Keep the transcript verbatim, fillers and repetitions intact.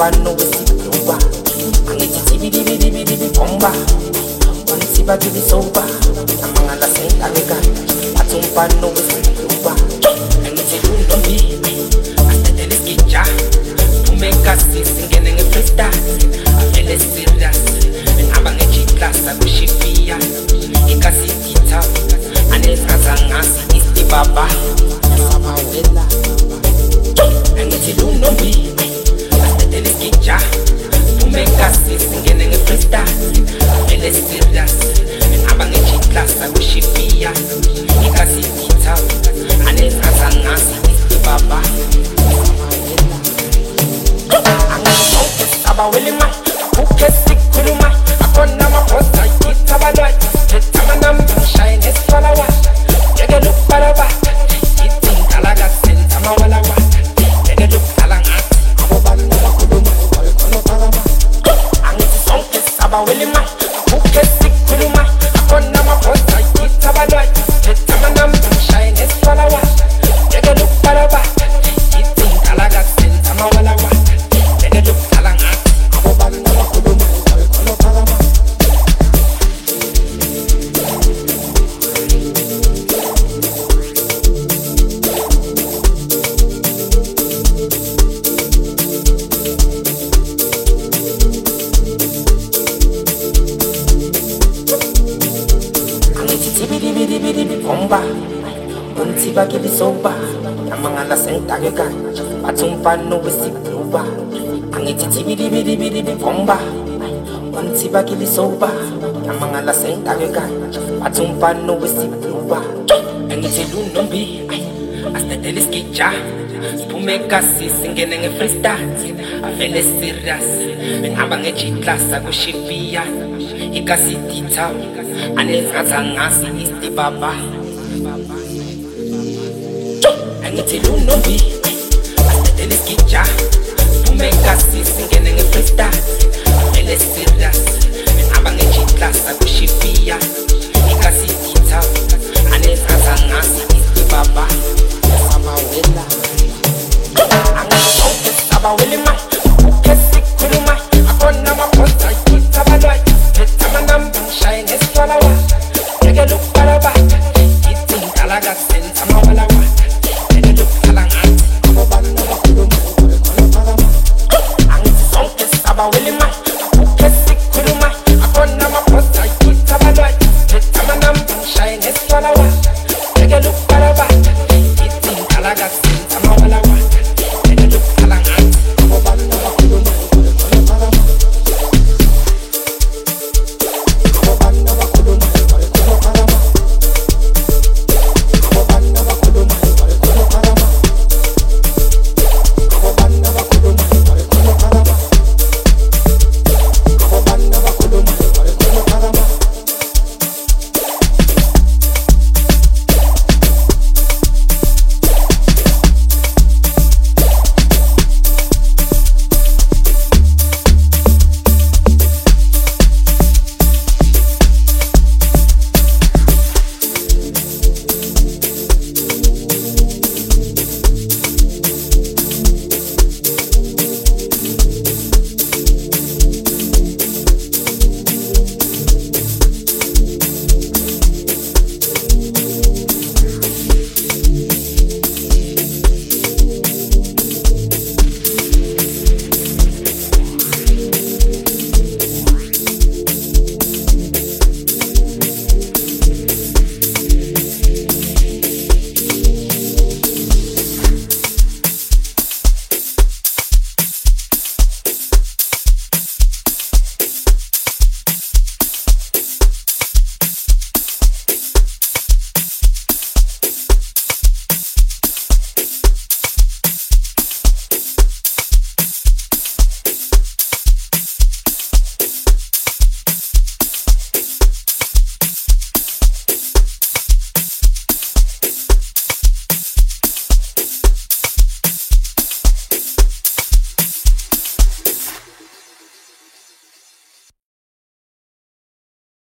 umfano wesibhuba angithi tibidibidibidi bomba unsiba kibisoba amangala sentaleka athi umfano wesibhuba angithi lundombi asitele skija umeka sisingene nge-freestyle avele serious ngihamba nge-G-class akushifia ikasititha anezazangasi istibaba sabawela angithi lundombi asitele skija umeka sisingene nge-freestyle avele serious ngihamba nge-G-class akushifia ikasititha anezazangasi istibaba Abawele mai, uke sikulu mai, akona maposta itabaloi, tetama namba shine eswalawa, yege look baraba, itin talaga sentama walawa, yege look talanga, abobali bakulu mai, kono parama. Angiti sonke abawele mai, uke sikulu mai, akona maposta itabaloi, tetama namba shine eswalawa, yege look baraba, itin talaga sentama walawa, yege look talanga. Bomba, unsiba kibisoba, amangala sentaleka, athi umfano wesibhuba angithi tibidibidibidi bomba unsiba kibisoba amangala sentaleka athi umfano wesibhuba angithi lundombi asitele skija umeka sisingene nge-freestyle avele serious ngihamba nge-G-class akushifia ikasititha anezazangasi istibaba angithi lundombi asitele skija umeka sisingene nge-freestyle avele serious ngihamba nge-G-class akushifia ikasititha anezazangasi istibaba sabawela angithi abawele mai